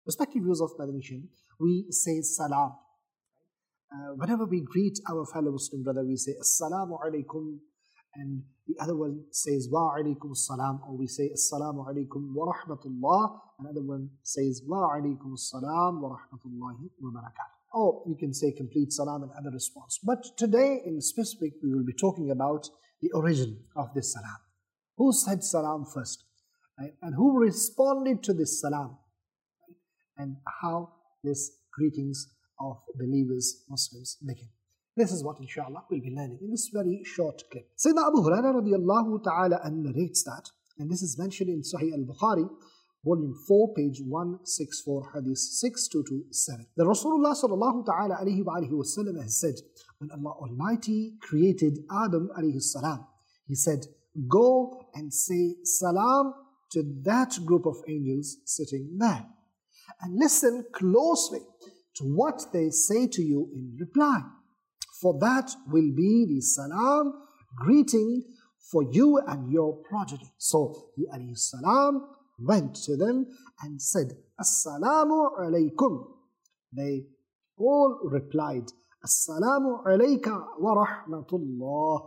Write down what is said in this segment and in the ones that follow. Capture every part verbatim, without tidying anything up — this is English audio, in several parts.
Respective views of Madani, we say salam. Uh, whenever we greet our fellow Muslim brother, we say Assalamu alaikum, and the other one says Wa alaikum salam, or we say Assalamu alaikum wa rahmatullah, another one says Wa alaikum salam wa rahmatullahi wa barakatuh. Or you can say complete salam and other response. But today in specific, we will be talking about the origin of this salam. Who said salam first? Right? And who responded to this salam? Right? And how this greetings of believers, Muslims, begin. This is what inshallah we'll be learning in this very short clip. Sayyidina Abu Hurairah radiallahu ta'ala an narrates that, and this is mentioned in Sahih al-Bukhari, volume four, page one sixty-four, hadith six two two seven. The Rasulullah sallallahu ta'ala alayhi wa alihi wa sallam has said, when Allah Almighty created Adam alayhi salam, He said, go and say salam to that group of angels sitting there. And listen closely to what they say to you in reply. For that will be the salam, greeting for you and your progeny. So he alayhi salam went to them and said, Assalamu alaykum. They all replied, Assalamu alayka wa rahmatullah,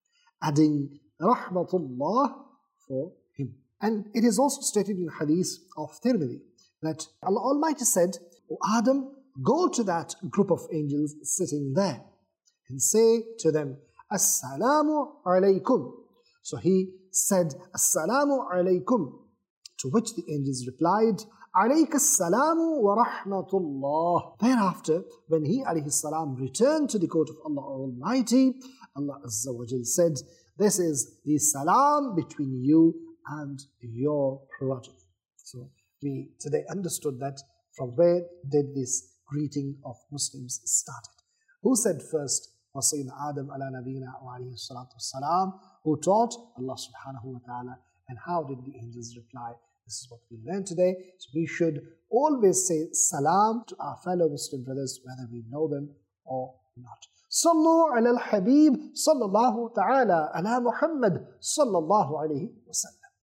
adding rahmatullah for him. And it is also stated in the hadith of Tirmidhi that Allah Almighty said, O Adam, go to that group of angels sitting there and say to them, Assalamu alaykum. So he said, Assalamu alaykum, to which the angels replied, Alayka assalamu wa rahmatullah. Thereafter, when he alayhi salam returned to the court of Allah Almighty, Allah Azza wa Jal said, this is the salam between you and your progeny. So we today understood that from where did this greeting of Muslims started. Who said first was Sayyidina Adam ala nabina wa alayhi salatu salam, who taught Allah subhanahu wa ta'ala, and how did the angels reply? This is what we learned today. So we should always say salam to our fellow Muslim brothers, whether we know them or not. Sallu ala al-Habib sallallahu ta'ala ala Muhammad sallallahu alayhi wa sallam.